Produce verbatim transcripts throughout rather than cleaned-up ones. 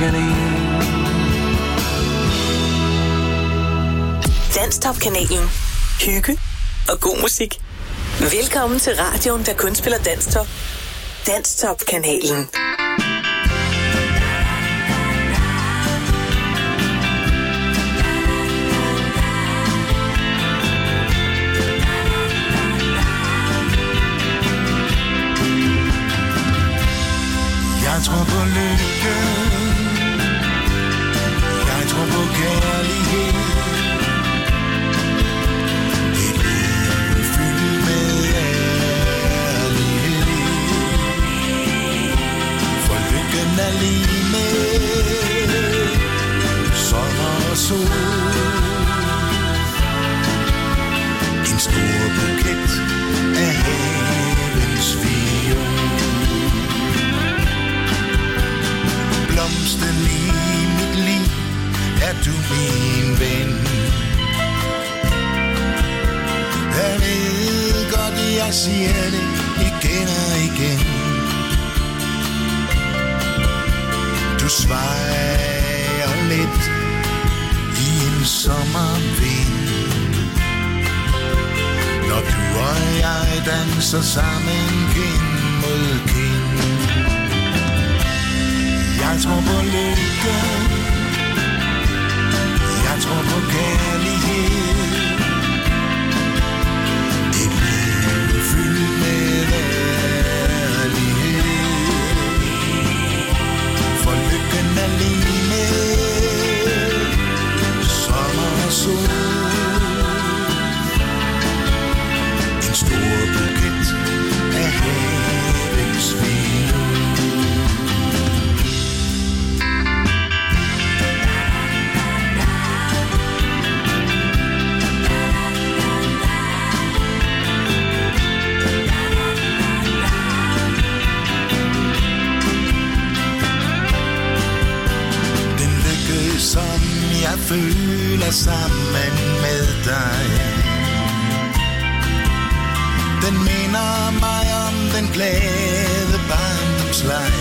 Danstopkanalen. Danstopkanalen. Hygge og god musik. Velkommen til radioen, der kun spiller Danstop. Danstopkanalen. Jeg tror på lykke, jeg tror på kærlighed, et liv fyldt med ærlighed, for lykken er lige med sommer og sol, en stor buket af havens viol. Blomsten i mit liv, er du min ven. Jeg ved godt, jeg siger det igen og igen. Du svejer lidt i en sommervind, når du og jeg danser sammen kind mod kind. Jeg tror på lykke, jeg tror på kærlighed, et liv fyldt med ærlighed, for lykken er lige med sommer og sol, en stor buket af havens viol. Som jeg føler sammen med dig, den minder mig om den glade barndomsleg,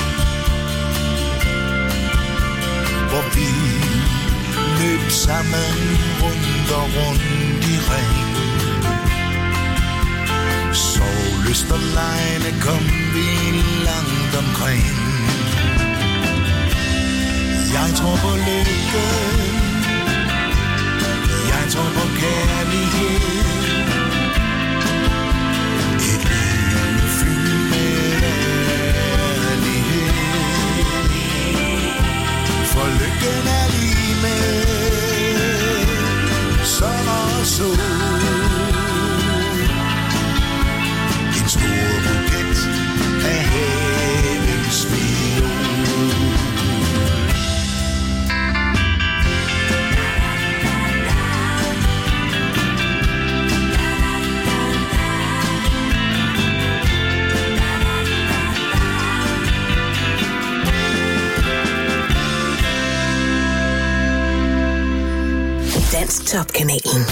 hvor vi løb sammen rundt og rundt i regn. Sovlyst og lejne kom vi langt omkring. Jeg tror på lykke, jeg tror på kærlighed, et liv fyldt med ærlighed, for lykken er lige med sommer og sol, en stor buket af havens viol. Danstopkanalen.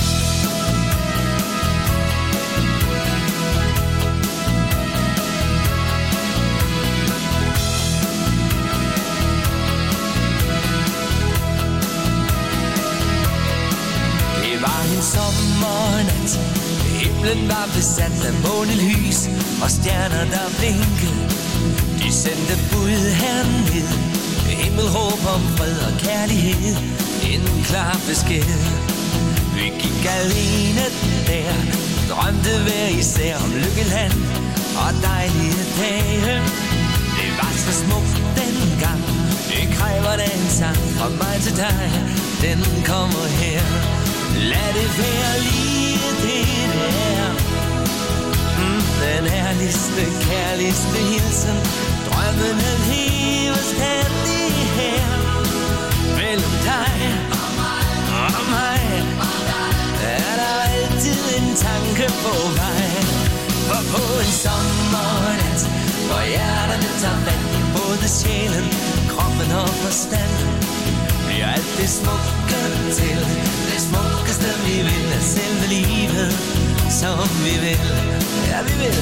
Det var en sommernat, himlen var besat af månelys og stjerner der blinkede. De sendte bud herned, himmelråb om fred og kærlighed, en klar besked. Vi gik alene der, drømte hver især om lykkeland og dejlige dage. Det var så smukt dengang, det kræver da en sang fra mig til dig. Den kommer her, lad det være lige det der. Mm, den herligste, kærligste hilsen, drømmen den lever stadig her. Mellem dig og mig er der altid en tanke på vej. For på en sommernat, hvor hjerterne tager fat i både sjælen, kroppen og forstanden, bliver alt det smukke til det smukkeste vi vil af selve livet, som vi vil, ja vi vil.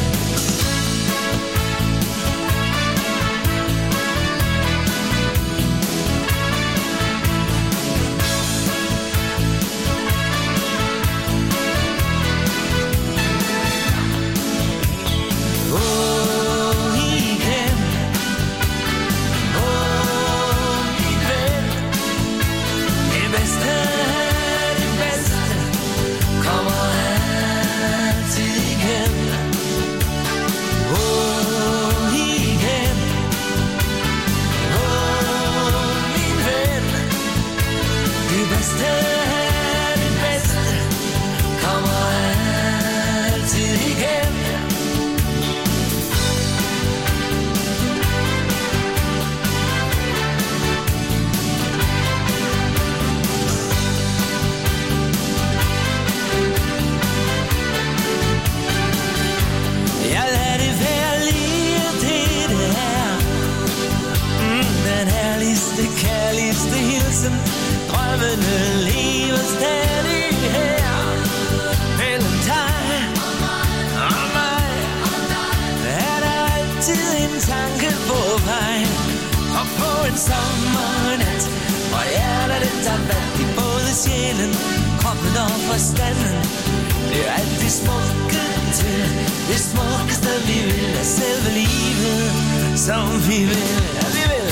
sidste hilsen. Drømmene lever stadig her. Mellem dig og mig er der altid en tanke på vej. Og på en sommernat, hvor hjertet det tager fat i både sjælen, kroppen og forstanden. Det er alt det smukke til, det smukkeste vi vil, er selve livet, som vi vil, ja vi vil.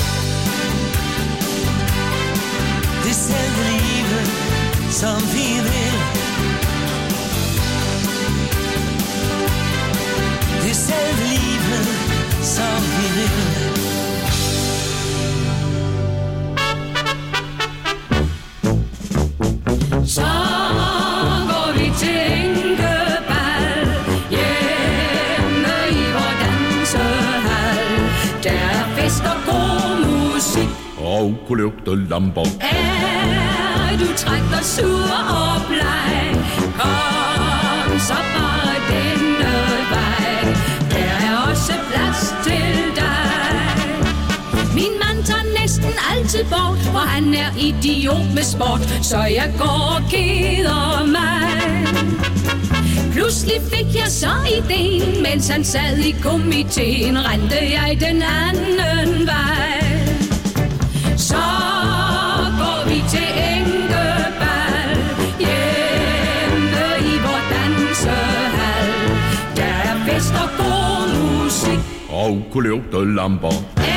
Det er selve livet, som vi vil. Det er selve livet, som vi vil. Så går vi til Enkebal, hjemme i vor dansehal. Der er fest og god musik og kulørte lamper. Er du træt og sur og bleg, kom så bare denne vej. Der er også plads til dig. Min mand tager næsten altid bort, for han er idiot med sport, så jeg går og keder mig. Pludselig fik jeg så ideen, mens han sad i komiteen, rendte jeg den anden vej. Så går vi til Enkebal, hjemme i vor dansehal. Der er fest og god musik og kulørte lamper.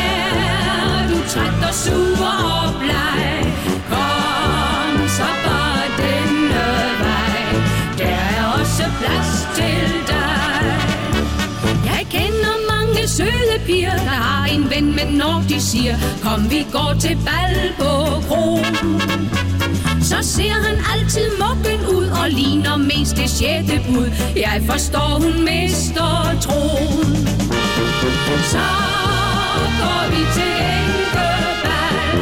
Er du træt og sur og bleg, kom så bare denne vej. Der er også plads til dig. Jeg kender mange søde piger, der har en ven, men når de siger, kom vi går til bal på kroen, så ser han altid mokken ud og ligner mest det sjette bud. Jeg forstår, hun mister troen. Så går vi til Enkebal,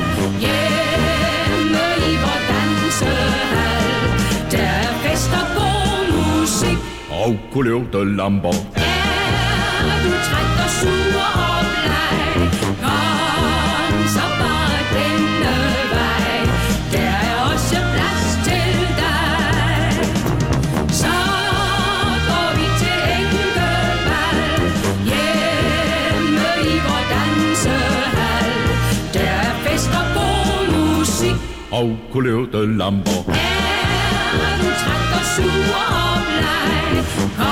hjemme i vor dansehal. Der er fest og god musik og kulørte lamper. Er du træt og sur og bleg, kom så bare denne vej. Der er også plads til dig. Så går vi til Enkebal, hjemme i vor dansehal. Der er fest og god musik og kulørte lamper. Er du træt og sur og bleg,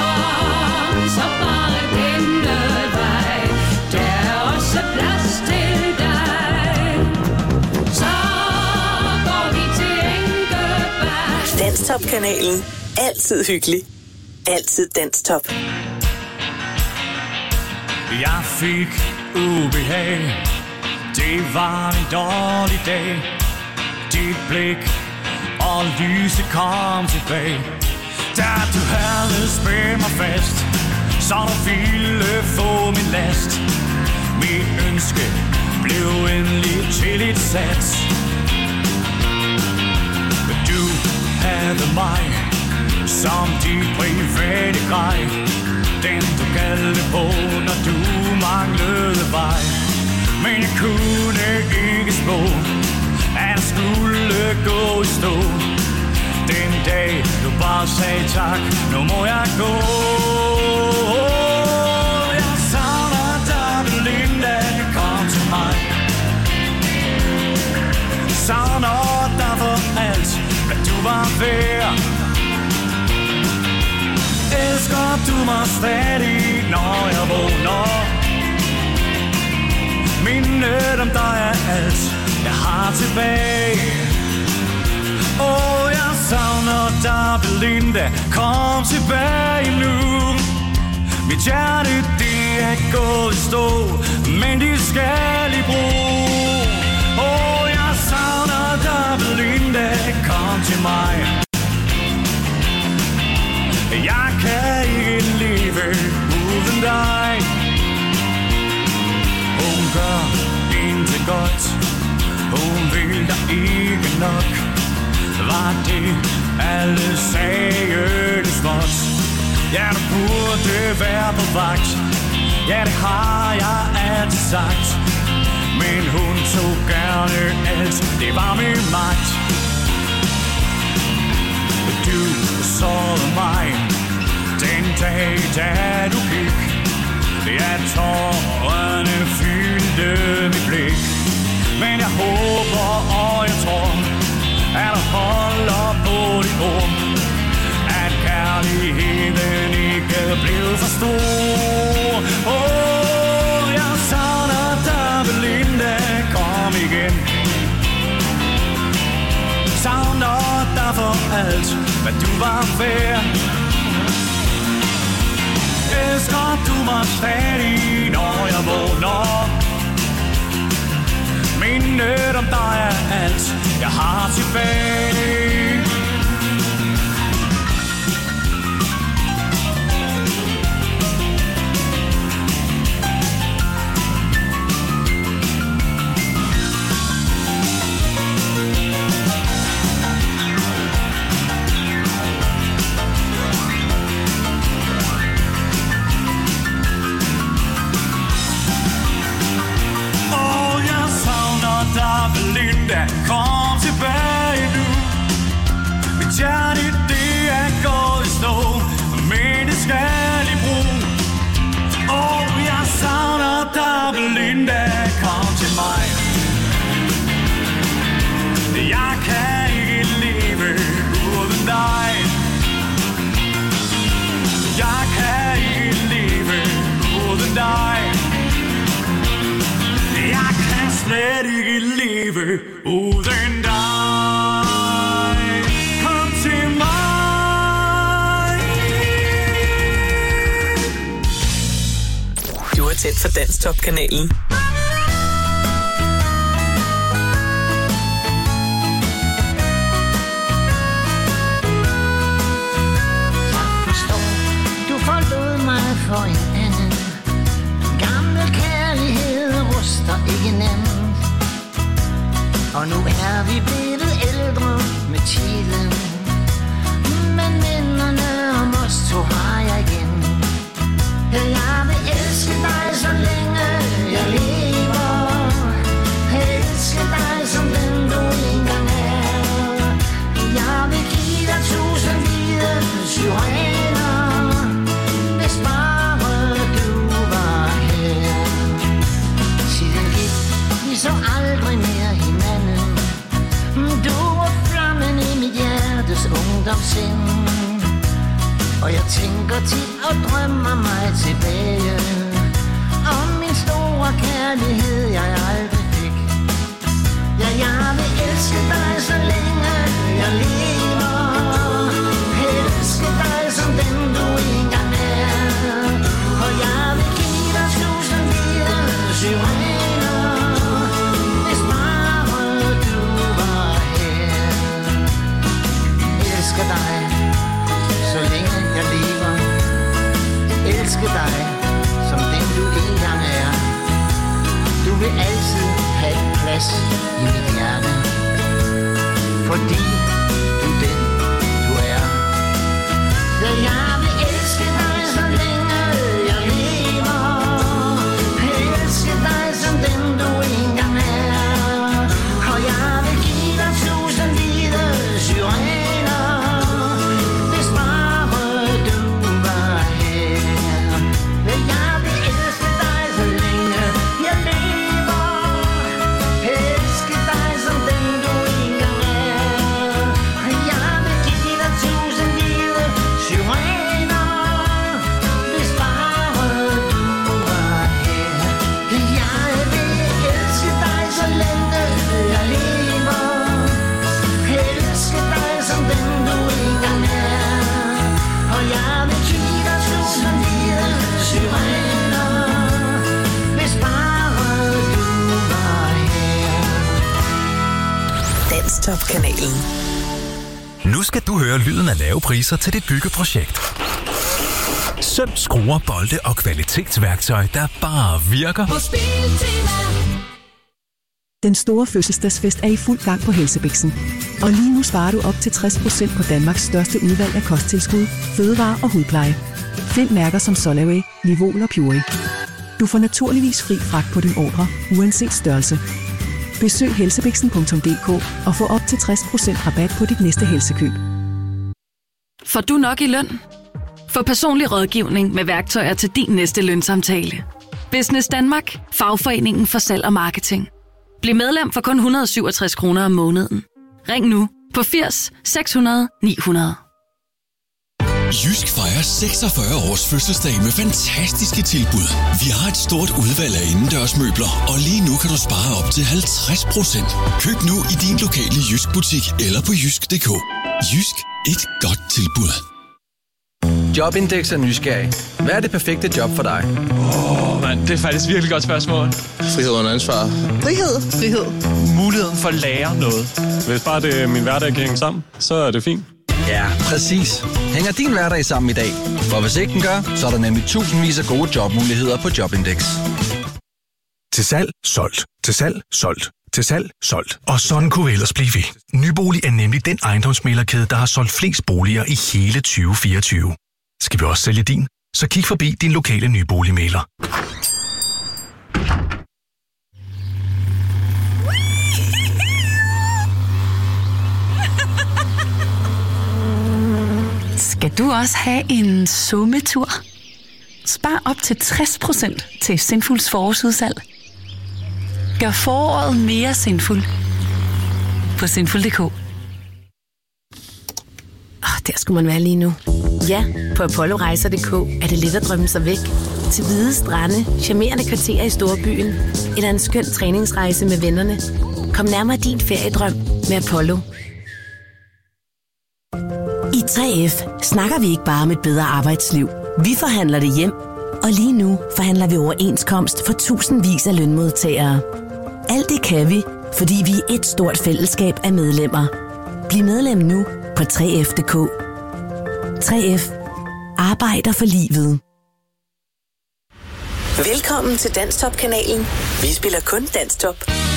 kom så bare denne vej. Der er også plads til dig. Så går vi til Enkebal. Danstop-kanalen. Altid hyggelig. Altid Danstop. Jeg fik ubehag. Det var en dårlig dag. Dit blik og lyset kom tilbage. Da du havde spændt mig fast, så du ville få min last. Mit ønske blev endelig til et sats. Du havde mig som dit private grej, den du kaldte på, når du manglede vej. Men jeg kunne ikke spå, at jeg skulle gå i stå. Den dag du bare sagde tak, nu må jeg gå. Jeg savner dig, Belinda, kom til mig. Jeg savner dig for alt, hvad du var værd. Elsker du mig stadig, når jeg vågner? Mindet om dig er alt, jeg har tilbage. Åh, oh, jeg savner dig, Belinda, kom tilbage nu. Mit hjerte, det er gået i stå, men det skal i brug. Åh, oh, jeg savner dig, Belinda, kom til mig. Jeg kan ikke leve uden dig. Hun gør intet godt, hun vil dig ikke nok. Var det alle sagde det småt? Ja, du burde være på vagt. Ja, det har jeg altid sagt. Men hun tog gerne alt følte, det var min magt. Du sårede mig den dag, da du gik. Ja, tårerne fyldte mit blik. Men jeg håber og jeg tror, at du holder på dit ord. At kærligheden ikke blev for stor. Åh, oh, jeg savner dig, Belinda, kom igen. Savner dig for alt, hvad du var værd. Elsker du mig stadig, når jeg vågner. Mindet om dig er alt, jeg har tilbage. Belinda, kom tilbage nu. Mit hjerte, det er gået i stå, men det skal i brug. Åh, oh, jeg savner dig, Belinda, kom til mig. Jeg kan ikke leve uden dig. Jeg kan ikke leve uden dig. Jeg kan slet ikke leve uden dig. Kom til mig. Du er tæt for Danstop-kanalen. Jeg forstår, du forlod mig for en anden. Gammel kærlighed ruster ikke nemt. Og nu er vi blevet ældre med tiden. Men minderne om os to har jeg igen. Jeg vil elske dig så længe jeg lever. Elske dig som den du engang er. Jeg vil give dig tusind hvide syrener, hvis bare du var her. Tiden gik, vi så aldrig mere hinanden. Du var flammen i mit hjertes ungdomssind. Og jeg tænker tit og drømmer mig tilbage om min store kærlighed, jeg aldrig fik. Ja, jeg vil elske dig så længe jeg lever. Elske dig som den du engang er. Og jeg vil give dig tusind hvide syrener, hvis bare du var her. Elsker dig så længe jeg lever. Elske dig som den du engang er. Du vil altid have plads i mit hjerte, fordi du er den du er. Ja, jeg vil elske dig så længe jeg lever. Elske dig som den du engang er. Og jeg vil give dig tusind hvide syrener, hvis bare du var her. Ja, jeg vil elske dig så længe jeg lever. Elske dig som den du engang er. Og jeg vil give dig tusind hvide syrener, hvis bare du var her. Ja, jeg vil elske dig så længe jeg lever. Elske dig som den du engang er. Og jeg vil give dig tusind hvide syrener, hvis bare du var her. Danstop-kanalen. Nu skal du høre lyden af lave priser til dit byggeprojekt. Søm, skruer, bolde og kvalitetsværktøj, der bare virker. På Biltema. Den store fødselsdagsfest er i fuld gang på Helsebæksen. Og lige nu sparer du op til tres procent på Danmarks største udvalg af kosttilskud, fødevarer og hudpleje. Find mærker som Solaway, Livol og Purey. Du får naturligvis fri fragt på din ordre, uanset størrelse. Besøg helsebixen punktum d k og få op til tres procent rabat på dit næste helsekøb. Får du nok i løn? Få personlig rådgivning med værktøjer til din næste lønsamtale. Business Danmark, fagforeningen for salg og marketing. Bliv medlem for kun et hundrede og syvogtres kroner om måneden. Ring nu på firs seks hundrede ni hundrede. Jysk fejrer seksogfyrre års fødselsdag med fantastiske tilbud. Vi har et stort udvalg af indendørsmøbler, og lige nu kan du spare op til halvtreds procent. Køb nu i din lokale Jysk butik eller på jysk punktum d k. Jysk, et godt tilbud. Jobindex er nysgerrig. Hvad er det perfekte job for dig? Åh, oh, mand, det er faktisk et virkelig godt spørgsmål. Frihed under ansvar. Frihed. Frihed. Muligheden for at lære noget. Hvis bare det, min hverdag kan hænge sammen, så er det fint. Ja, præcis. Hænger din hverdag sammen i dag? For hvis ikke den gør, så er der nemlig tusindvis af gode jobmuligheder på Jobindex. Til salg, solgt. Til salg, solgt. Til salg, solgt. Og sådan kunne vi ellers blive ved. Nybolig er nemlig den ejendomsmæglerkæde, der har solgt flest boliger i hele tyve fireogtyve. Skal vi også sælge din? Så kig forbi din lokale nyboligmægler. Skal du også have en sommetur? Spar op til tres procent til Sinfuls forårsudsalg. Gør foråret mere sinful på sinful punktum d k. Oh, der skulle man være lige nu. Ja, på apollorejser punktum d k er det let at drømme sig væk. Til hvide strande, charmerende kvarterer i storbyen, eller en skøn træningsrejse med vennerne. Kom nærmere din feriedrøm med Apollo. I tre F snakker vi ikke bare om et bedre arbejdsliv. Vi forhandler det hjem, og lige nu forhandler vi overenskomst for tusindvis af lønmodtagere. Alt det kan vi, fordi vi er et stort fællesskab af medlemmer. Bliv medlem nu på tre F punktum d k. tre F arbejder for livet. Velkommen til Danstop-kanalen. Vi spiller kun Danstop.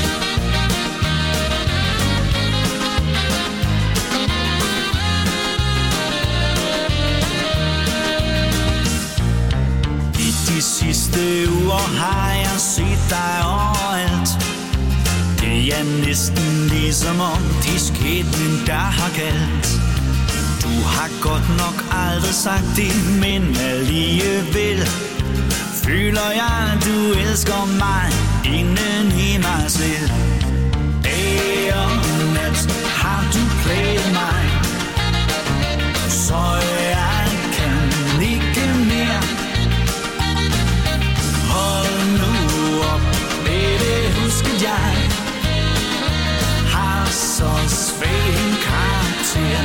De sidste uger har jeg set dig overalt. Det er næsten ligesom om de skæbnen der har kaldt. Du har godt nok aldrig sagt det, men alligevel føler jeg, du elsker mig inden i mig selv. Dag og nat har du plaget mig, så jeg kan ikke mere. Hold nu op, baby, husk at jeg har så svag en karakter.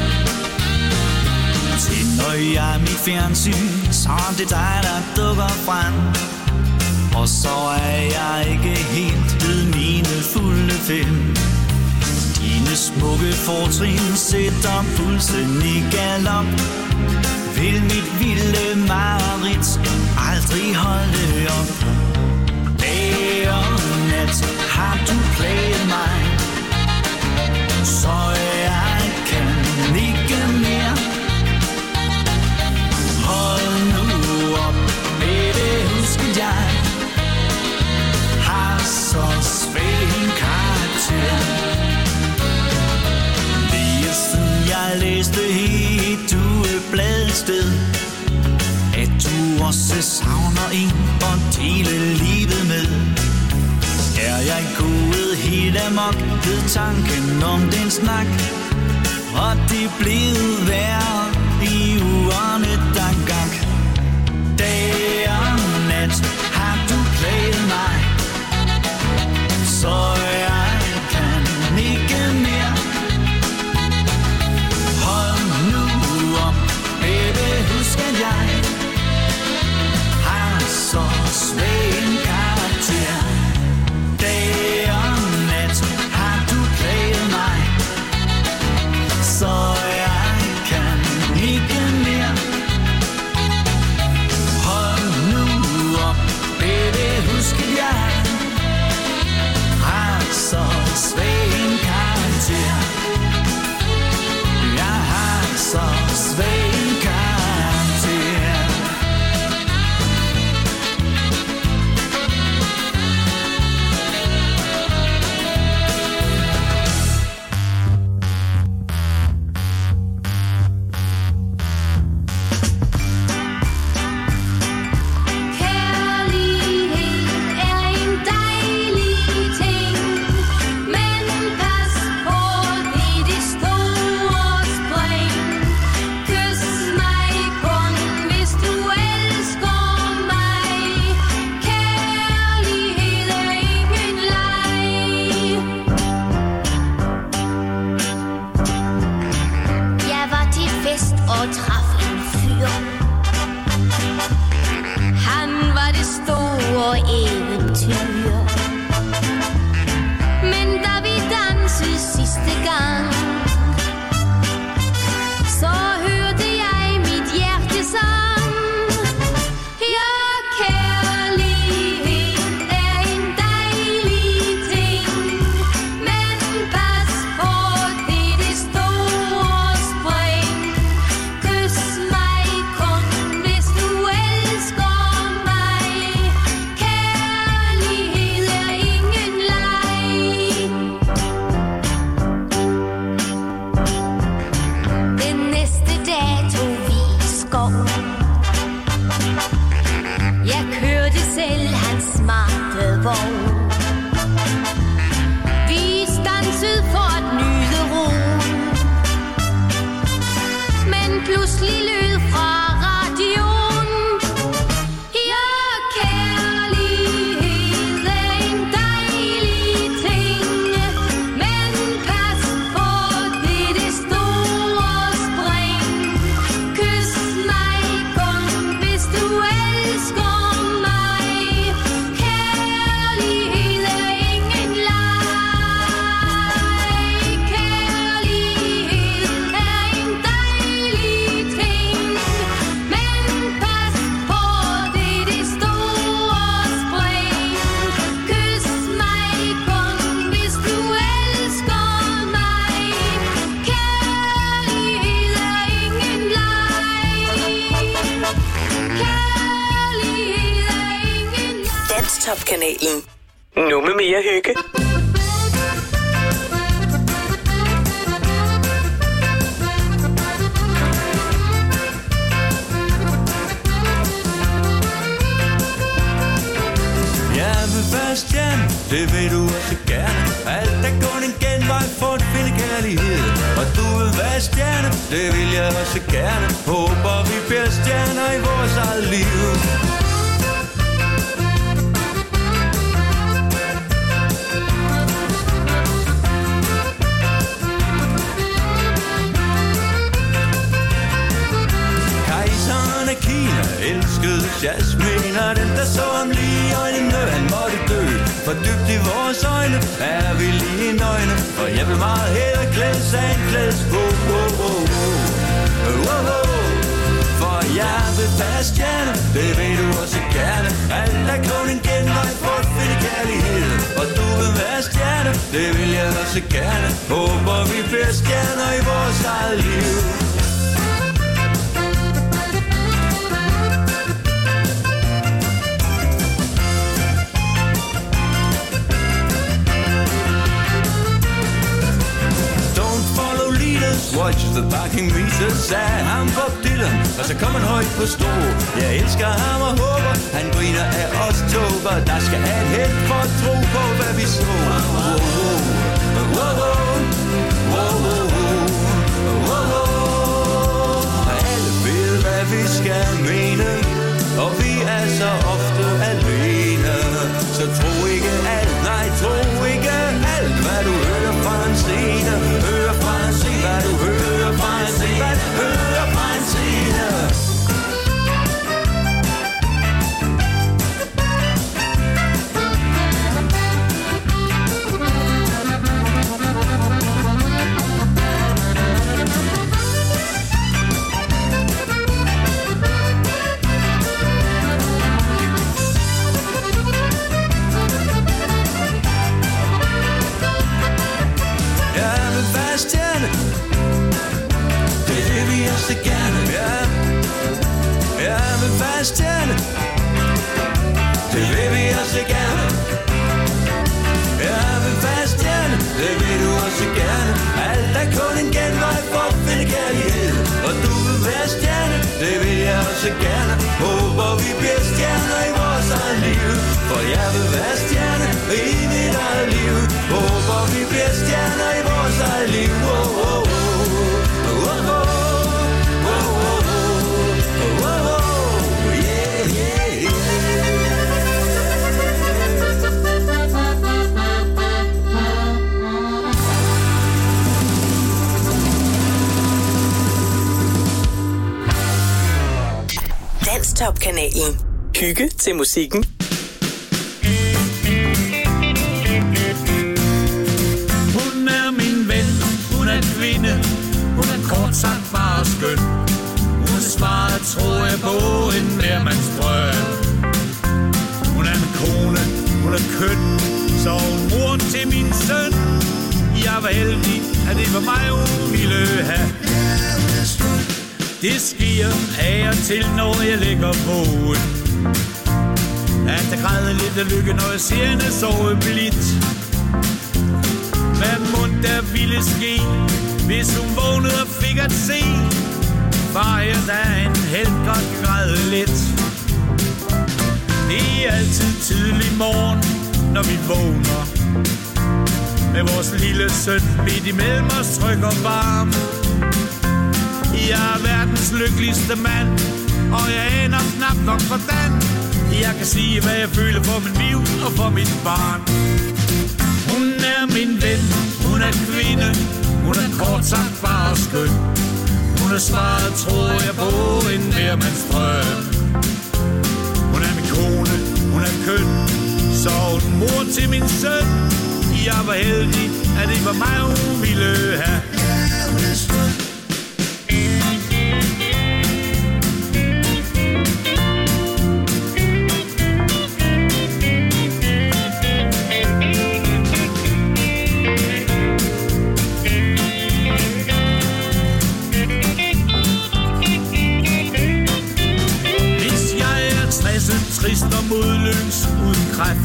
Tænder jeg mit fjernsyn, så er det dig, der dukker frem. Og så er jeg ikke helt ved mine fulde fem. Dine smukke fortrin sætter pulsen i galop. Vil mit vilde mareridt aldrig holde op. Dag og nat har du plaget mig, så jeg kan ikke mere. Hold nu op, baby, husk at jeg har så svag en karakter. Lige siden jeg læste helt ugebladet sted, at du også savner en og dele livet med. Er jeg gået helt amok ved tanken om den snak, og det blev værre i ugerne, der gang. Dag og nat har du plaget mig, så jeg kan ikke mere. Hold nu op, baby, husk at jeg har så svag en karakter. Dag og nat har du plaget mig, så jeg kan ikke mere. Hold nu op, baby, husk at jeg har så svag en karakter. Jeg har så svag en karakter. Danstop-kanalen. Nu med mere hygge. Stjerne, det vil du også gerne. Alt er kun en genvej for at finde kærlighed. Og du vil være stjerne, det vil jeg også gerne. Håber vi bliver stjerner i vores eget liv. Kejseren af Kina elskede Jasmin, og den der så ham lige i øjnene, han måtte dø. For dybt i vores øjne er vi lige nøgne, og jeg vil meget hellere klædes af en klædes. Oh, oh, oh, oh. Oh, oh. For jeg vil være stjerne, det vil du også gerne. Alt er kun en genvej for at finde kærlighed. Og du vil være stjerne, det vil jeg også gerne. Håber vi bliver stjerner i vores eget liv. Watch the parking meter, sagde ham Bob Dylan, og så kom han højt på stå. Jeg elsker ham og håber, han griner af os tober. Der skal have held for at tro på, hvad vi så. Wow, wow, wow, wow, wow, wow. Alle ved, hvad vi skal mene, og vi er så ofte alene. Så tro ikke alt, nej, tro ikke alt, hvad du hører fra en scene. Hør fra en scene, hvad du hører fra en scene, hvad du hører fra en scene. Stjerne, det vil vi også gerne. Ja, jeg vil være stjerne, det vil vi også gerne. Jeg vil være stjerne, det vil du også gerne. Alt er kun en genvej for at finde kærlighed. Og du vil være stjerne, det vil jeg også gerne. Håber vi bliver stjerner i vores eget liv. For jeg vil være stjerne i mit eget liv. Håber vi bliver stjerner i vores eget liv. Oh, oh, oh. Oh, oh, oh. Oh, oh, oh. Yeah, yeah, yeah. Danstop-kanalen. Hygge til musikken. Hun er min ven, hun er kvinde, hun er kort sagt bare skøn. Hun er svaret, tror jeg, på en nærmandsdrøm. Hun er min kone, hun er køn, så hun mor til min søn. Jeg var heldig, at det var mig, hun ville have. Det sker af og til, når jeg ligger vågen, at der græder lidt af lykke, når jeg ser hende sove blidt. Hvad mund der ville ske, hvis hun vågnede og fik at se far her, der en helt godt græde lidt. Det er altid tidlig morgen, når vi vågner, med vores lille søn midt imellem os tryg og varm. Jeg er verdens lykkeligste mand, og jeg aner knap nok hvordan jeg kan sige, hvad jeg føler for min liv og for mit barn. Hun er min ven, hun er kvinde, hun er kort sagt bare skøn. Hun er svaret, tror jeg, på en nærmandsdrøm. Hun er min kone, hun er køn, så hun mor til min søn. Jeg var heldig, at det var mig, hun ville have. Trist og modløs, uden kræfter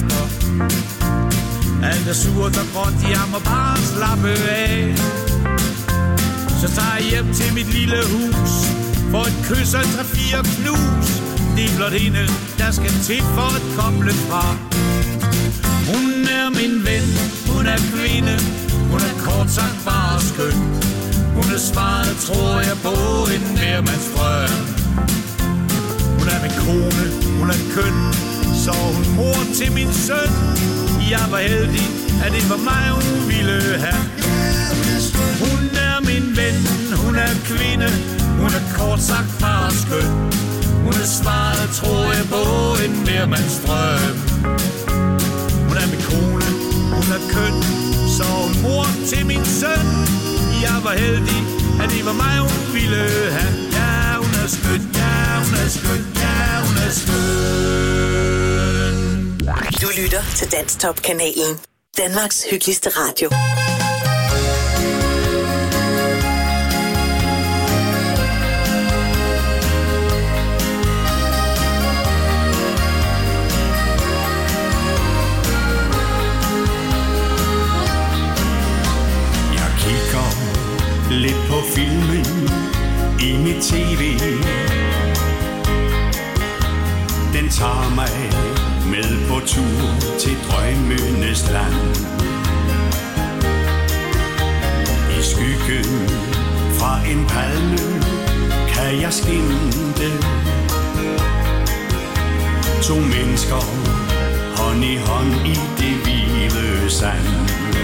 er surt og gråt, jeg må bare slappe af. Så tager jeg hjem til mit lille hus, for et kys og tre-fire knus. Det er blot hende, der skal til for at koble fra. Hun er min ven, hun er kvinde, hun er kort sagt bare skøn. Hun er svaret, tror jeg, på en nærmandsdrøm. Hun er min kone, hun er køn, så hun mor til min søn. Jeg var heldig, at det var mig, hun ville have. Hun er min ven, hun er kvinde, hun er kort sagt bare skøn. Hun er svaret, tror jeg, på en nærmandsdrøm. Hun er min kone, hun er køn, så hun mor til min søn. Jeg var heldig, at det var mig, hun ville have. Ja, hun er skøn, ja, hun er skøn, ja, hun er skøn. Du lytter til Danstop-kanalen. Danmarks hyggeligste radio. Lidt på filmen i mit tv. Den tager mig med på tur til drømmenes land. I skyggen fra en palme kan jeg skimte to mennesker hånd i hånd i det hvide sand.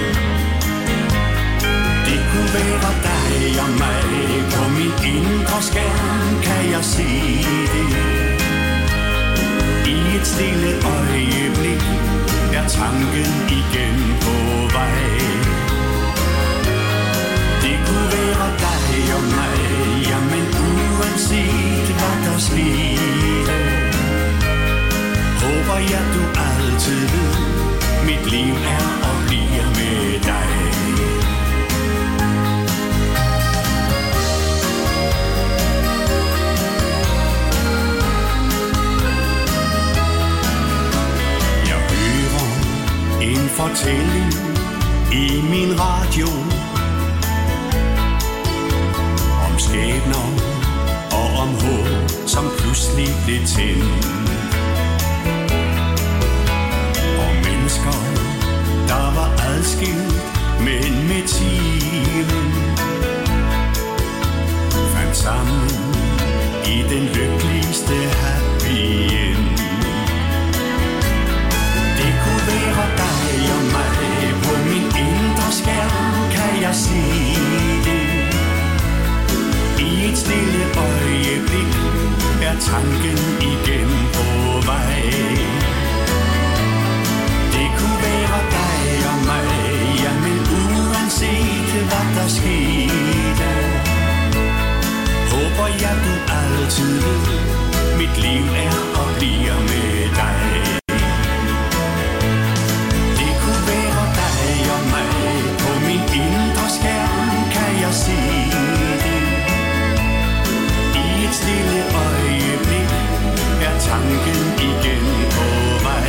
Det kunne være dig og mig. På min indre skærm kan jeg se det. I et stille øjeblik er tanken igen på vej. Det kunne være dig og mig. Jamen uanset hvad der skete, håber jeg du altid ved, mit liv er og bliver med dig. En fortælling i min radio om skæbner og om håb, som pludselig blev tændt. Og mennesker, der var adskilt, men med tiden fandt sammen i den lykkeligste happy end. Det kunne være dig og mig. På min indre skærm kan jeg se det. I et stille øjeblik er tanken igen på vej. Det kunne være dig og mig. Jamen uanset hvad der skete, håber jeg du altid ved, mit liv er og bliver med dig. Indre skærm kan jeg se det. I et stille øjeblik er tanken igen på vej.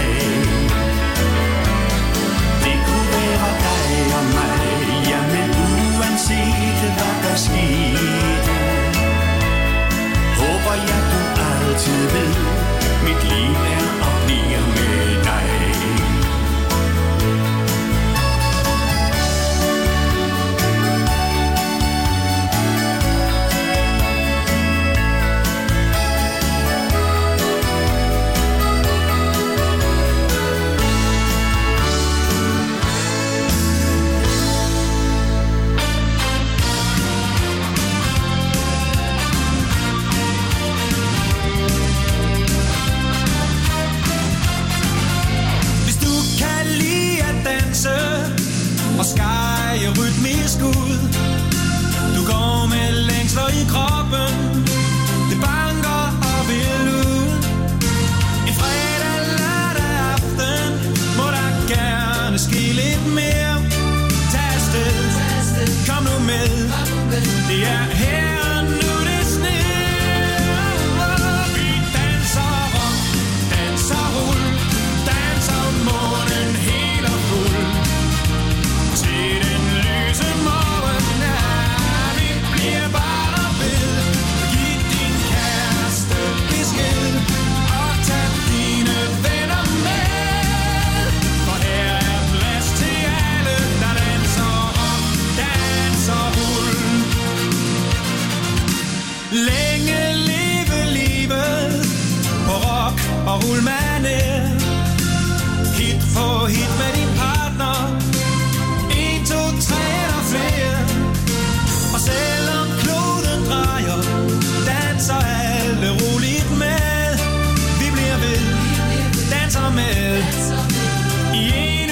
Det kunne være dig og mig. Jamen uanset hvad der skete, håber jeg du altid ved, mit liv er og bliver med dig. rul mig ned. Hit for hit med din partner. En, to, tre eller flere. Og selvom kloden drejer, danser alle roligt med. Vi bliver ved, danser med. I en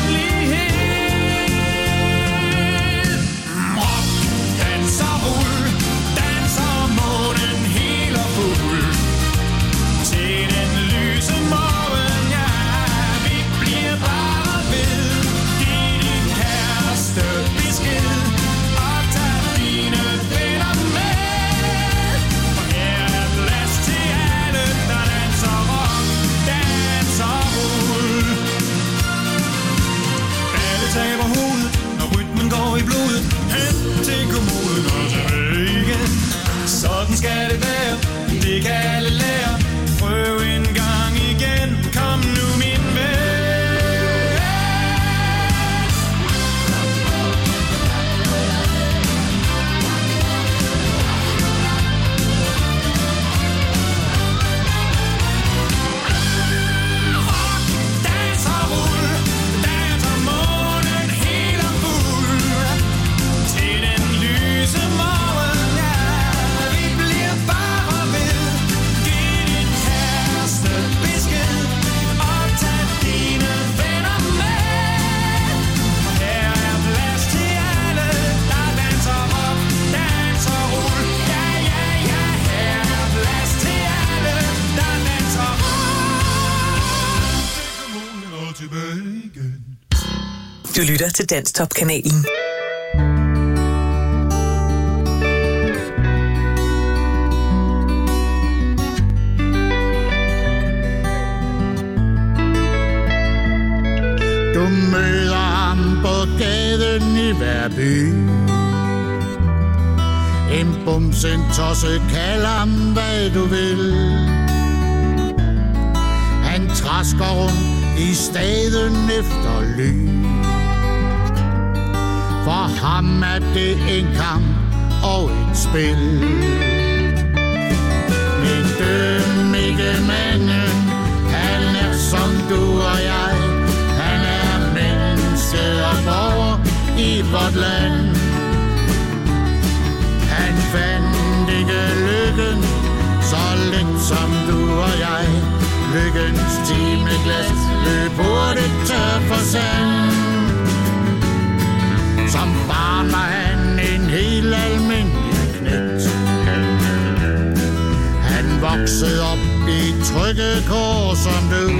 uendelighed. Rock, danser, rul. Danser månen helt og fuld. Til den lyse morgen, ja. Vi bliver bare ved. Giv din kæreste besked. Og tag dine venner med. For her er plads til alle, der danser rock, danser rul. Alle taber hovedet, når rytmen går i blodet. Hen til kommoden og tilbage igen. Sådan skal det være, det kan alle lære. Prøv en gang igen, kom nu min ven. Rock, danser, rul, danser månen helt og fuld. Til den lyse morgen, ja, vi bliver bare ved. Giv din kæreste besked, og tag dine venner med. For her er plads til alle, der danser rock, danser rul. Ja, ja, ja, her er plads til alle, der danser rock. Til kommunen og tilbage igen. Du lytter til Danstop-kanalen. Du møder ham på gaden i hver by. En bumsen tosse, kald ham hvad du vil. Han trasker rundt i staden efter lyn. For ham er det en kamp og et spil. Men døm ikke manden, han er som du og jeg. Han er menneske og borger i vort land. Han fandt ikke lykken, så lidt som du og jeg. Lykkens timeglas løb hurtigt tør for sand. Som barn var han en helt almindelig knægt. Han voksede op i trygge kår som du.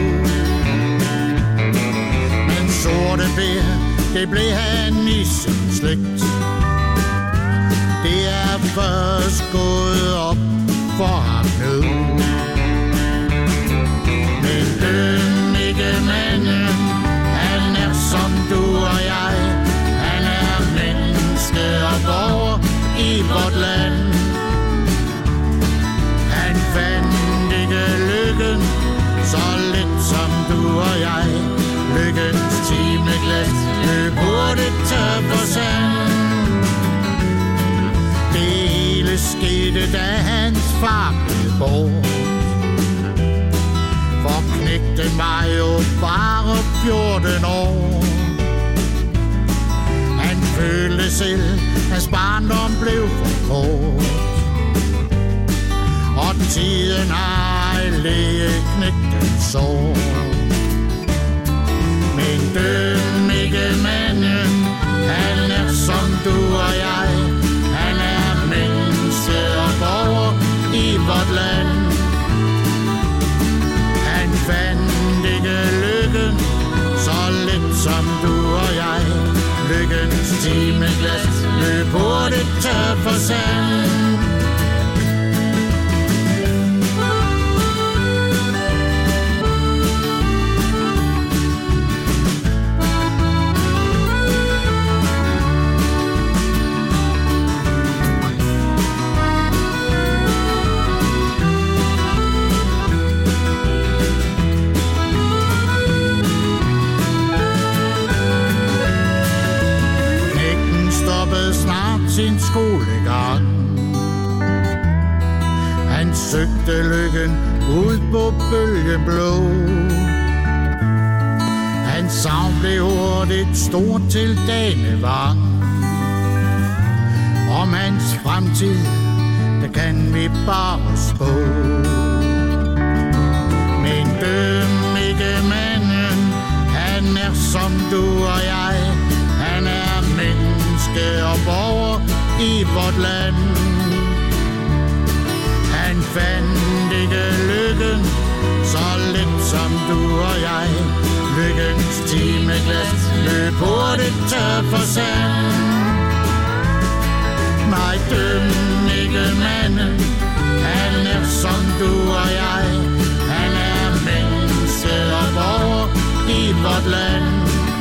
Men sorte bær, det blev han i sin slægt. Det er først gået op for ham nu. Men døm ikke manden, han er som du og jeg. Han er menneske og borger i vort land. Han fandt ikke lykken, så lidt som du og jeg. Lykkens timeglas løb hurtigt tør på sand. Det hele skete, da hans far blev bort. For knægten var jo bare fjorten år. Han følte selv, hans barndom blev for kort. Og tiden har læget knægtens sår. Men døm ikke manden, han er som du og jeg. Han er menneske og borger i vort land. Han fandt ikke lykken, så lidt som du og jeg. Lykkens timeglas løb hurtigt tør for sand. sin skolegang. Han søgte lykken ud på bølgen blå. Hans savn blev hurtigt stort til Danevang. Om hans fremtid, der kan vi bare spå. Men døm ikke manden, han er som du og jeg. Han er menneske og borger i vort land. Han fandt ikke lykken, så let som du og jeg. Lykkens timeglas løb hurtigt tør for sand. Nej, døm ikke manden, han er som du og jeg. Han er menneske og borger i vort land.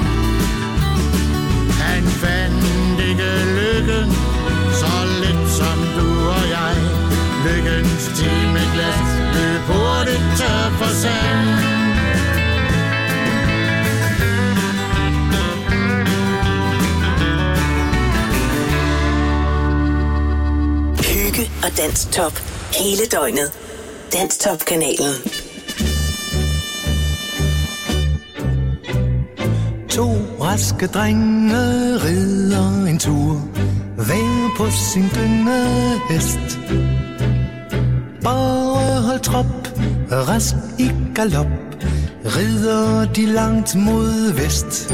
Han fandt ikke lykken, så let som du og jeg. Lykkens timeglas løb hurtigt tør for sand. Og Danstop hele døgnet. Danstop-kanalen. To raske drenge rider en tur, hver på sin dynge hest. Bare hold trop, rask i galop, rider de langt mod vest.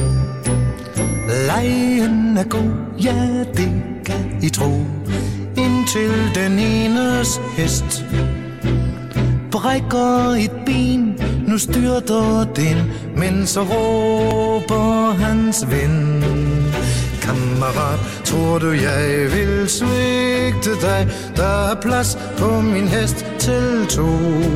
Lejen er god, ja det kan I tro, indtil den enes hest brækker et ben, nu styrter den, men så råber hans ven: kammerat, tror du jeg vil svigte dig? Der er plads på min hest til to.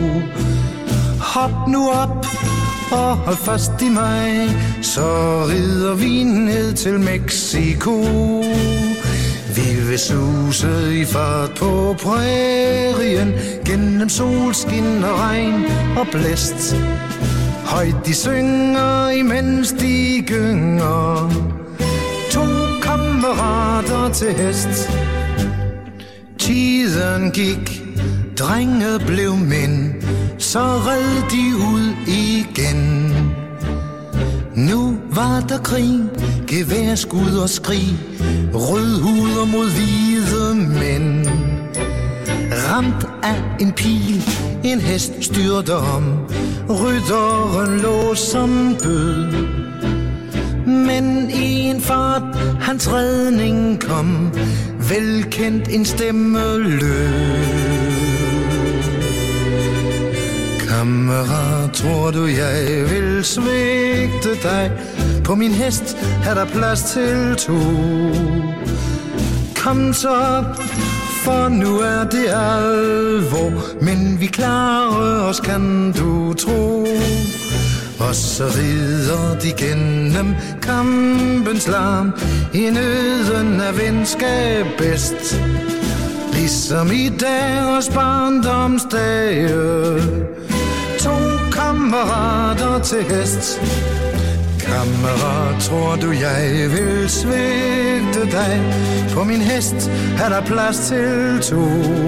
Hop nu op og hold fast i mig, så rider vi ned til Mexico. Vi vil suse i fart på prærien, gennem solskin og regn og blæst. Højt de synger, imens de gynger, to kammerater til hest. Tiden gik, drenge blev mænd, så red de ud igen. Nu var der krig, geværskud og skrig, rødhuder mod hvide mænd. Ramt af en pil, en hest styrte om, rytteren lå som død. Men i en fart, hans redning kom, velkendt en stemme lød: kammerat, tror du jeg vil svigte dig? På min hest er der plads til to. Kom så op, for nu er det alvor, men vi klarer os, kan du tro. Og så rider de gennem kampens larm, i nøden er venskab bedst. Ligesom i deres barndomsdage, to kammerater til hest. Kammerat, tror du jeg vil svigte dig? På min hest er der plads til to.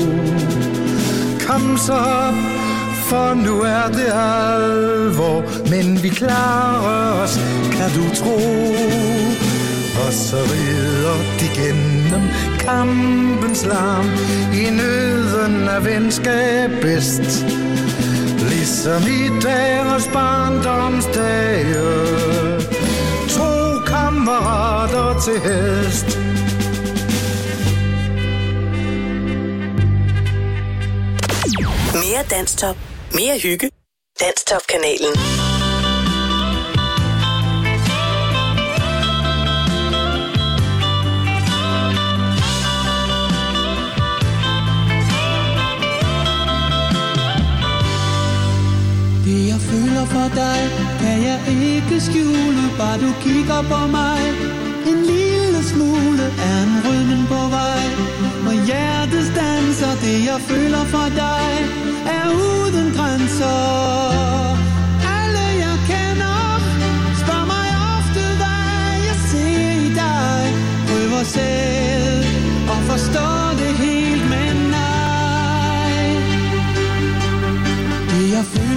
Kom så op, for nu er det alvor, men vi klarer os, kan du tro. Og så rider de gennem kampens larm, i nøden er venskab bedst. Ligesom i deres barndomsdage, to kammerater til hest. Mere Danstop, mere hygge. Danstop-kanalen. Det jeg føler for dig, kan jeg ikke skjule, bare du kigger på mig. En lille smule er en rydning på vej, og hjertet standser. Det jeg føler for dig er uden grænser. Alle jeg kender spørger mig ofte, hvad jeg ser i dig. Prøver selv og forstår det helt, men nej.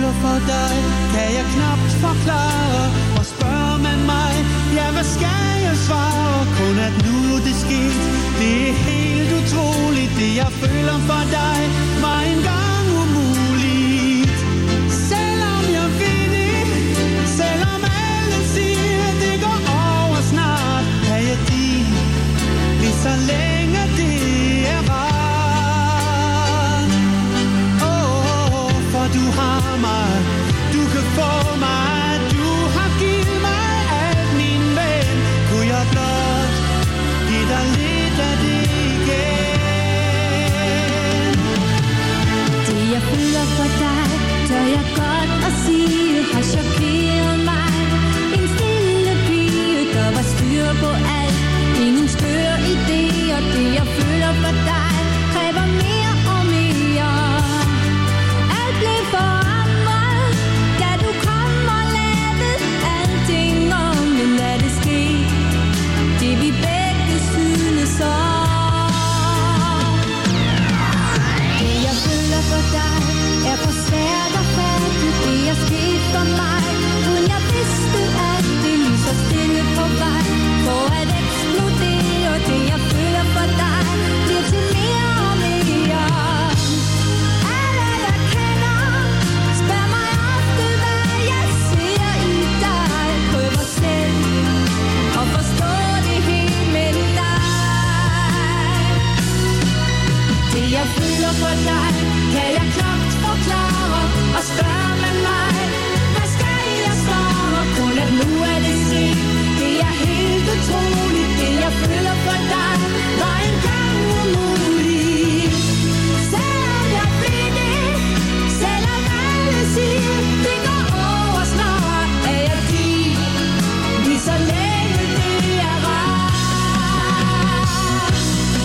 føler for dig, kan jeg knapt forklare. Og spørger man mig, ja, hvad skal jeg svare? Kun at nu det sket, det er helt utroligt. Det jeg føler for dig, var engang umuligt. Selvom jeg ved det, selvom alle siger, det går over snart, er jeg din, lige så længe det er rart. Åh, oh, for du har mig, du kan få mig, du har givet mig alt, min ven. Kunne jeg blot give dig lidt af det igen. Det jeg føler for dig, tør jeg godt at sige, har chokeret mig. En stille pige, der var styr på alt, ingen skøre idéer. Det jeg føler for dig, kræver mere og mere. Alt blev forandret, da du kom og lavede alting om. Men lad det ske, det vi begge synes om. Det jeg føler for dig, er for svært at fatte. Det er sket for mig, uden jeg vidste, at det lige så stille på vej for at eksplodere. Det jeg føler for dig, bliver til mere og mere. Alle jeg kender, spørger mig ofte, hvad jeg ser i dig. Prøver selv at forstå det helt med dig. Det jeg føler for dig, kan jeg knapt forklare. Og spørger man mig, hvad skal jeg svare? Kun at nu er det set, det er helt utroligt. Det jeg føler for dig, var engang umuligt. Selvom jeg blev det, selvom alle siger, det går over snart, er jeg din, lige så længe det er rart.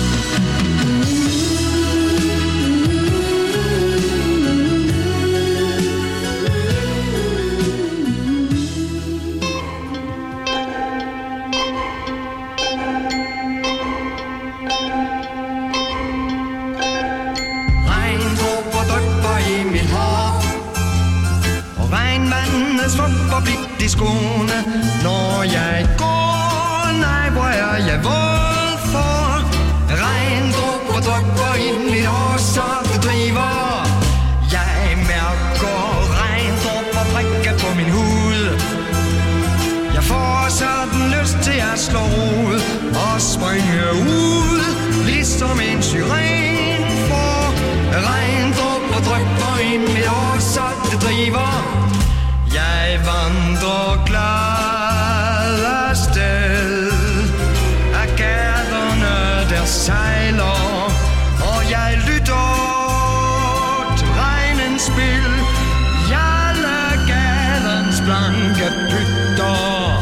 Regndråber drypper i mit hår, og regnvandet svupper blidt i skoene. Når jeg går, nej, hvor er jeg våd for. Regndråber drypper i mit hår, så det driver. Jeg mærker regndråber prikke på min hud. Jeg får sådan lyst til at slå rod og springe ud, ligesom en syren får. Regndråber drypper i mit hår, så det driver. Jeg vandrer glad afsted af gaderne, der sejler, og jeg lytter til regnens spil. Jeg lader gadens blanke pytter.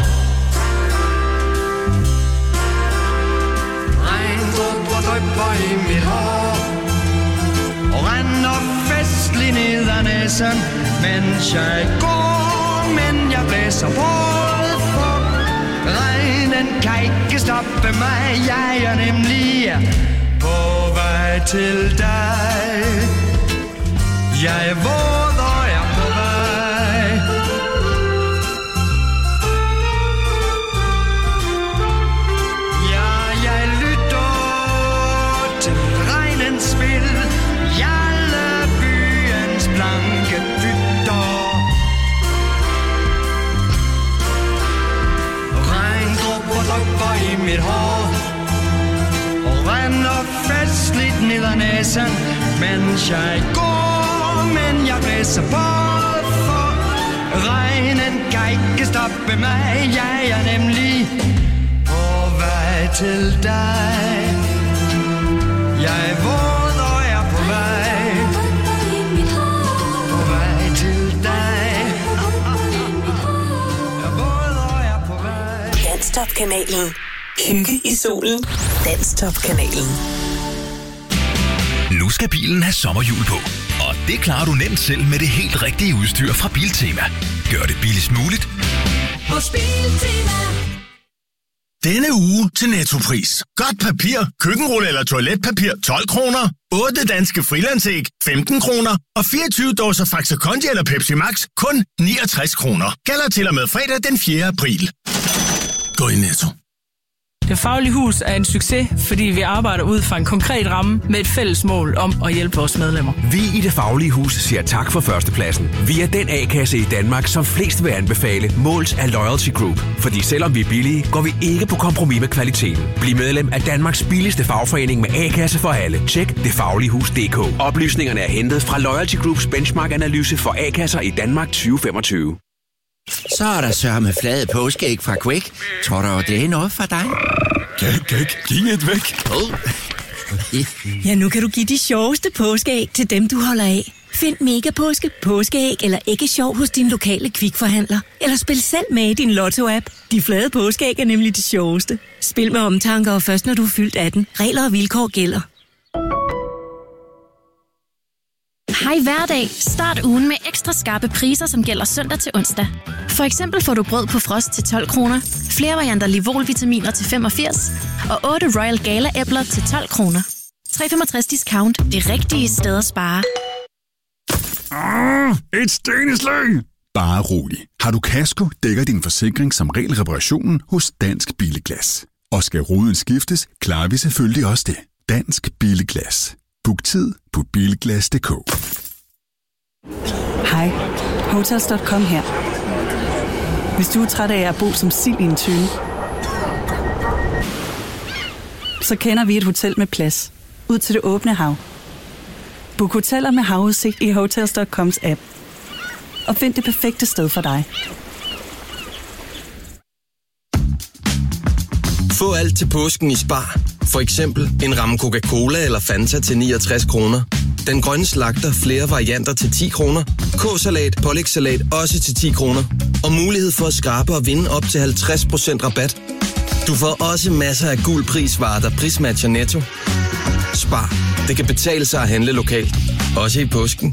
Regndråber drypper i mit hår og render festlig ned ad næsen, mens jeg går, men jeg blæser brød for. Regnen kan ikke stoppe mig, jeg er nemlig på vej til dig. Jeg er våd og er på vej. Ja, jeg lytter til regnens spil. Jalle byens blanke dytter. Regndråber drypper i mit hår og render festligt ned ad næsen, mens jeg går, men jeg blæser både for. Regnen kan ikke stoppe mig, jeg er nemlig på vej til dig. Jeg er våd og er på vej, på vej til dig. Jeg er våd og er på vej. Danstop-kanalen. Hygge i solen. Danstop-kanalen. Nu skal bilen have sommerhjul på, og det klarer du nemt selv med det helt rigtige udstyr fra Biltema. Gør det billigst muligt Hos Biltema. Denne uge til Nettopris. Godt papir, køkkenrulle eller toiletpapir tolv kroner. otte danske frilandsæg femten kroner. Og fireogtyve dåser Faxe Kondi eller Pepsi Max kun niogtres kroner. Gælder til og med fredag den fjerde april. Gå i Netto. Det Faglige Hus er en succes, fordi vi arbejder ud fra en konkret ramme med et fælles mål om at hjælpe vores medlemmer. Vi i Det Faglige Hus siger tak for førstepladsen. Vi er den A-kasse i Danmark, som flest vil anbefale, målt af Loyalty Group. Fordi selvom vi er billige, går vi ikke på kompromis med kvaliteten. Bliv medlem af Danmarks billigste fagforening med A-kasse for alle. Tjek det faglige hus punktum d k. Oplysningerne er hentet fra Loyalty Groups benchmark-analyse for A-kasser i Danmark tyve femogtyve. Så er der sørme flade påskeæg fra Quake. Tror du, det er noget for dig? Gæk, gæk, givet væk. Ja, nu kan du give de sjoveste påskeæg til dem, du holder af. Find Megapåske, påskeæg eller æggesjov hos din lokale Kvikforhandler. Eller spil selv med i din Lotto-app. De flade påskeæg er nemlig de sjoveste. Spil med omtanke og først når du er fyldt atten. Regler og vilkår gælder. Hej hverdag. Start ugen med ekstra skarpe priser, som gælder søndag til onsdag. For eksempel får du brød på frost til tolv kroner, flere varianter Livol-vitaminer til femogfirs og otte Royal Gala-æbler til tolv kroner. tre komma femogtres discount. Det rigtige sted at spare. Ah, et steneslag! Bare rolig. Har du kasko, dækker din forsikring som regel reparationen hos Dansk Billeglas. Og skal ruden skiftes, klarer vi selvfølgelig også det. Dansk Billeglas. Book tid på bilglas punktum d k. Hej, Hotels punktum com her. Hvis du er træt af at bo som sild i en tønde, så kender vi et hotel med plads ud til det åbne hav. Book hoteller med havudsigt i Hotels punktum coms app og find det perfekte sted for dig. Få alt til påsken i Spar. For eksempel en ramme Coca-Cola eller Fanta til niogtres kroner. Den grønne slagter flere varianter til ti kroner. K-salat, pålægssalat også til ti kroner. Og mulighed for at skrabe og vinde op til halvtreds procent rabat. Du får også masser af gul prisvarer, der prismatcher Netto. Spar. Det kan betale sig at handle lokalt. Også i påsken.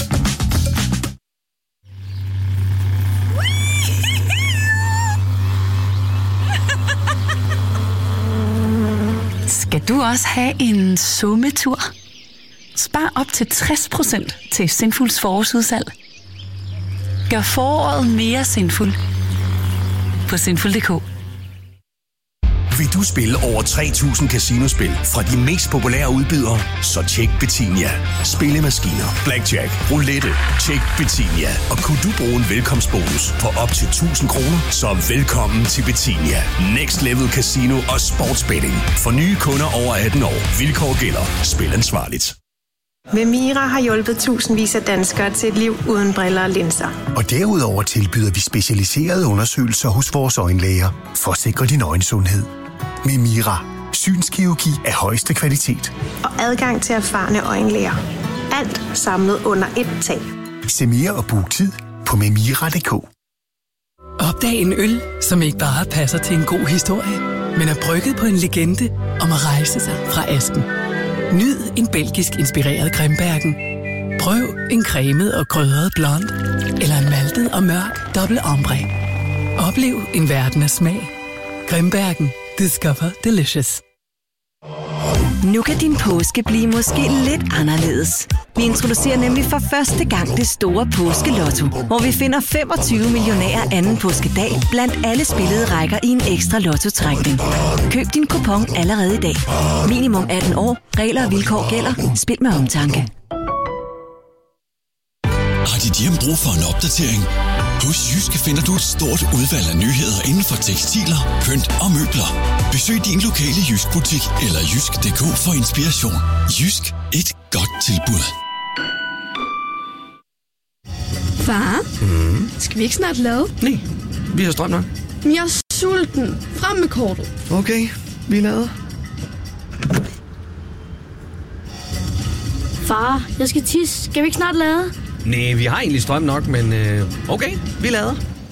Skal du også have en sommetur? Spar op til tres procent til Sinfuls forårsudsalg. Gør foråret mere sinful på sinful punktum d k. Vil du spille over tre tusind casinospil fra de mest populære udbydere? Så tjek Betinia. Spillemaskiner, blackjack, roulette. Tjek Betinia. Og kunne du bruge en velkomstbonus på op til tusind kroner? Så velkommen til Betinia. Next Level Casino og Sportsbetting. For nye kunder over atten år. Vilkår gælder. Spil ansvarligt. Memira har hjulpet tusindvis af danskere til et liv uden briller og linser. Og derudover tilbyder vi specialiserede undersøgelser hos vores øjenlæger for at sikre din øjensundhed. Memira. Synskirurgi af højeste kvalitet. Og adgang til erfarne øjenlæger. Alt samlet under et tag. Se mere og book tid på memira punktum d k. Opdag en øl, som ikke bare passer til en god historie, men er brygget på en legende om at rejse sig fra asken. Nyd en belgisk inspireret Grimbergen. Prøv en cremet og krydret blond, eller en maltet og mørk dobbelt ombre. Oplev en verden af smag. Grimbergen. Discover delicious. Nu kan din påske blive måske lidt anderledes. Vi introducerer nemlig for første gang det store påskelotto, hvor vi finder femogtyve millionærer anden påskedag blandt alle spillede rækker i en ekstra lottotrækning. Køb din kupon allerede i dag. Minimum atten år. Regler og vilkår gælder. Spil med omtanke. Har dit hjem brug for en opdatering? Hos Jyske finder du et stort udvalg af nyheder inden for tekstiler, pynt og møbler. Besøg din lokale Jysk-butik eller jysk punktum d k for inspiration. Jysk. Et godt tilbud. Far, Mm. skal vi ikke snart lade? Nej, vi har strøm nok. Men jeg er sulten. Frem med kortet. Okay, vi lader. Far, jeg skal tisse. Skal vi ikke snart lade? Nej, vi har egentlig strøm nok, men øh, okay, vi lader.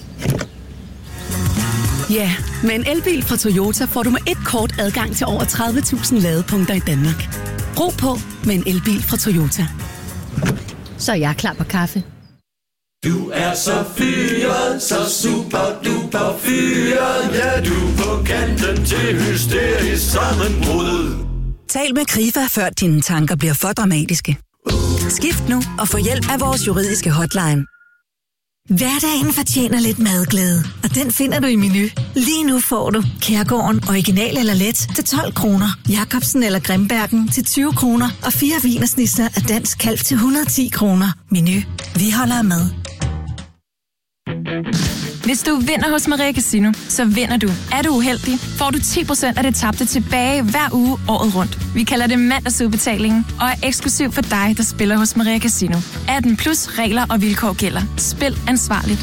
Ja, med en elbil fra Toyota får du med et kort adgang til over tredive tusind ladepunkter i Danmark. Ro på med en elbil fra Toyota. Så er jeg klar på kaffe. Du er så fyret, så super duper fyret. Ja, du er på kanten til hysterisk sammenbrud. Tal med Krifa, før dine tanker bliver for dramatiske. Skift nu og få hjælp af vores juridiske hotline. Hverdagen fortjener lidt madglæde, og den finder du i Menu. Lige nu får du Kærgården original eller let til tolv kroner, Jacobsen eller Grimbergen til tyve kroner og fire wienersnitzer af dansk kalv til et hundrede og ti kroner. Menu. Vi holder af mad. Hvis du vinder hos Maria Casino, så vinder du. Er du uheldig, får du ti procent af det tabte tilbage hver uge året rundt. Vi kalder det mandagsudbetalingen og er eksklusiv for dig, der spiller hos Maria Casino. atten plus regler og vilkår gælder. Spil ansvarligt.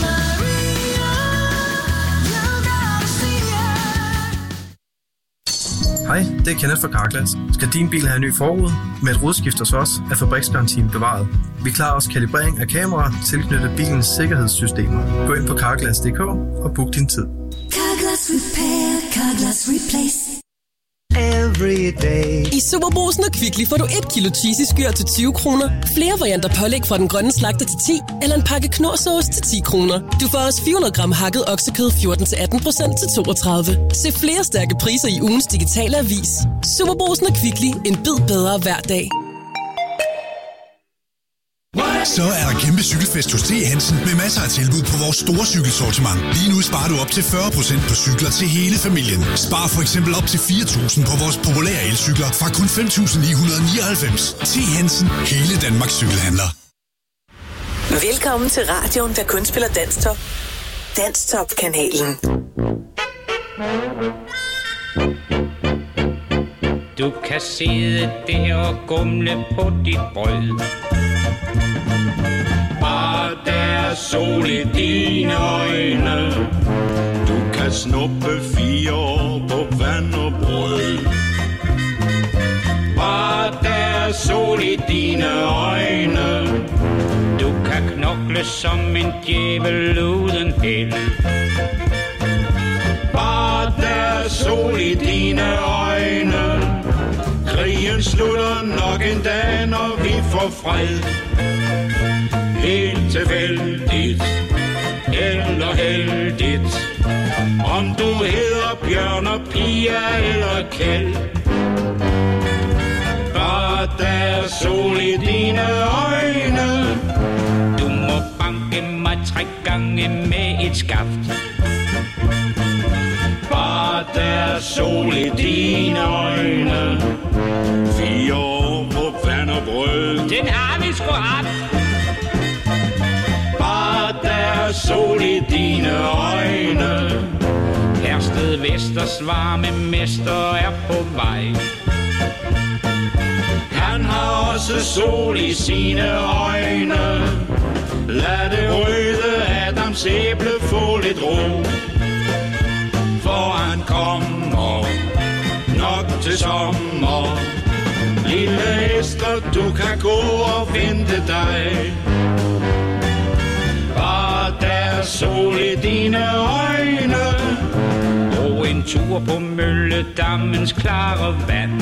Hej, det er Kenneth fra Carglass. Skal din bil have en ny forrude? Med et rudeskift hos os er fabriksgarantien bevaret. Vi klarer også kalibrering af kameraer tilknyttet bilens sikkerhedssystemer. Gå ind på carglass punktum d k og book din tid. Carglass Repair, Carglass Replace. Every day. I Superbrugsen og Kvickly får du et kilo cheesy skyr til tyve kroner, flere varianter pålæg fra den grønne slagter til ti, eller en pakke knorrsauce til ti kroner. Du får også fire hundrede gram hakket oksekød fjorten til atten procent til toogtredive. Se flere stærke priser i ugens digitale avis. Superbrugsen og Kvickly. En bid bedre hver dag. Så er der kæmpe cykelfest hos T. Hansen med masser af tilbud på vores store cykelsortiment. Lige nu sparer du op til fyrre procent på cykler til hele familien. Spar for eksempel op til fire tusind på vores populære elcykler fra kun fem tusind ni hundrede nioghalvfems. T. Hansen. Hele Danmarks cykelhandler. Velkommen til radioen, der kun spiller Danstop. Danstop-kanalen. Du kan sidde der og gumle på dit brød. Bare der er sol i dine øjne. Du kan snuppe fire år på vand og brød. Bare der er sol i dine øjne. Du kan knokle som en djævel uden held. Bare der er sol i dine øjne. Krigen slutter nok en dag, når vi får fred. Helt tilfældigt eller heldigt, om du hedder Bjørn og Pia eller Kjeld. Bare der er sol i dine øjne. Du må banke mig tre gange med et skaft. Bare der er sol i dine øjne. Fire år på vand og brød. Den har vi sgu haft. Bare der er sol i dine øjne. Hersted Vesters varme mester er på vej. Han har også sol i sine øjne. Lad det røde Adams æble få lidt ro. For han kommer nok til sommer. Lille Esther, du kan gå og vente dig. Bare der er sol i dine øjne. Og en tur på Mølledammens klare vand.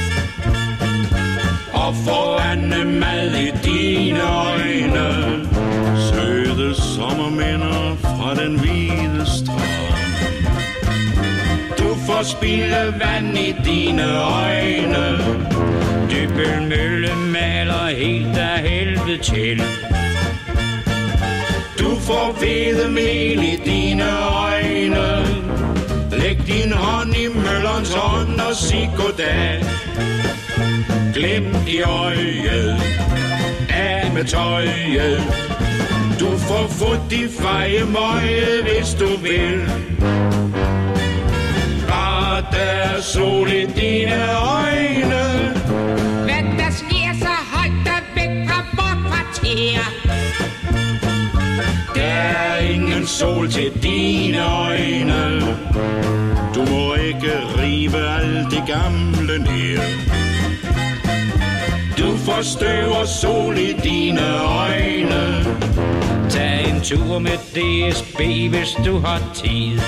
Og få andemad i dine øjne. Søde sommerminder fra den hvide strand. Du får spildevand i dine øjne. Dybbøl Mølle maler helt af helvede til. Du får hvedemel i dine øjne. Læg din hånd i møllerens hånd og sig goddag. Glem i øjet, af med tøjet. Du får fået de feje møje, hvis du vil. Bare der er sol i dine øjne. Hvad der sker så højt der væk fra vort kvarter. Der er ingen sol til dine øjne. Du må ikke rive alt det gamle ned. Du får støv og sol i dine øjne. Tag en tur med D S B, hvis du har tid.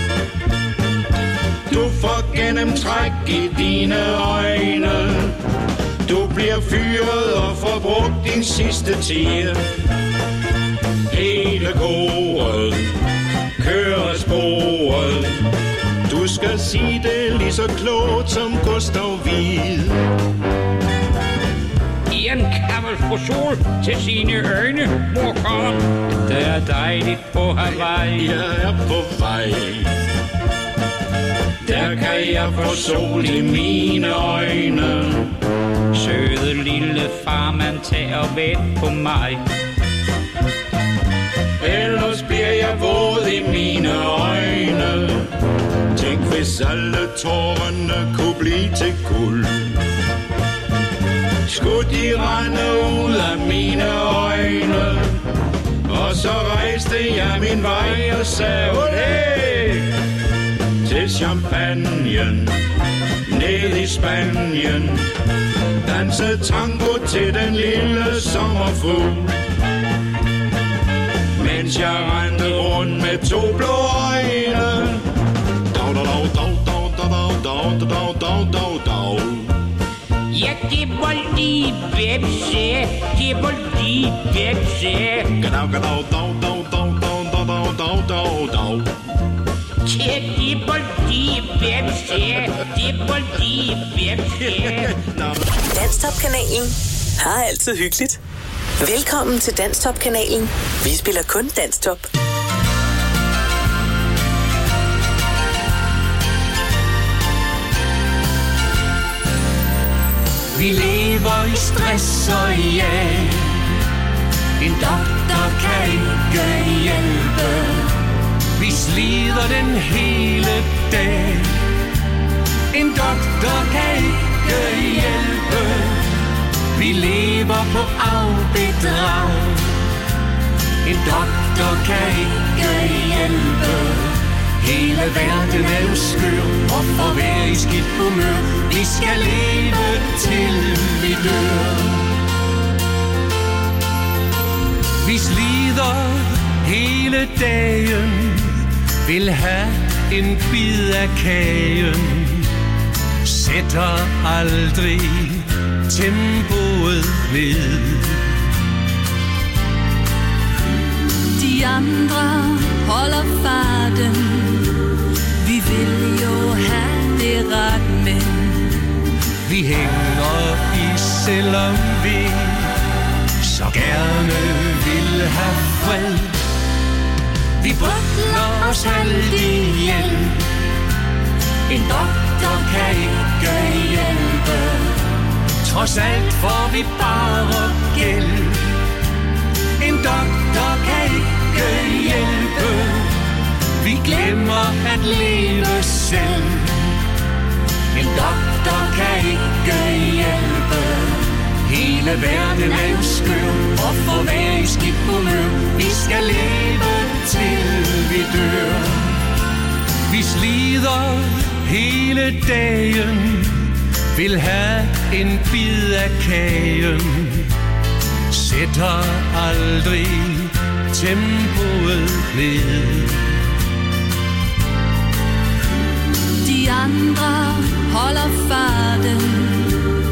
Du får gennemtræk i dine øjne. Du bliver fyret og får brugt din sidste tid. hele koret kører sporet. Du skal sige det lige så klogt som Gustav Wied. En kammel for sol til sine øjne, morkom. Det er dejligt på Hawaii. Jeg er på vej. Der kan jeg få sol i mine øjne. Søde lille farmand, tag og vent på mig. Ellers bliver jeg våd i mine øjne. Tænk hvis alle tårerne kunne blive til guld. Skulle de rende ud af mine øjne. Og så rejste jeg min vej og sagde olé til champagnen ned i Spanien. Danse tango til den lille sommerfugl. Mens jeg rendte rundt med to blå øjne. Dau, dau, dau, dau, dau, dau, dau, dau, dau, dau. Ja, det var lige vepse, det var lige vepse. Gadau, gadau, dau, dau, dau, dau, dau, dau, dau, dau. Ja, det var lige vepse, det var lige vepse. Danstop-kanalen har altid hyggeligt. Velkommen til Danstop-kanalen. Vi spiller kun Danstop. Vi lever i stress og i jag. En doktor kan ikke hjælpe. Vi slider den hele dag. En doktor kan ikke hjælpe. Vi lever på afbedrag. En doktor kan ikke hjælpe. Hele verden er jo skør og får være i skidt humør. Vi skal leve til vi dør. Vi slider hele dagen, vil have en bid af kagen. Sætter aldrig tempoet ned. De andre holder farten. Vi vil jo have det ret, men vi hænger i, selvom vi så gerne vil have fred. Vi brænder os halvt ihjel. En doktor kan ikke hjælpe. Trods alt får vi bare gæld. En doktor kan ikke hjælpe. Vi glemmer at leve selv. En doktor kan ikke hjælpe. Hele verden er jo skør og får være i skidt humør. Vi skal leve til vi dør. Vi slider hele dagen, vil have en bid af kagen. Sætter aldrig tempoet ned.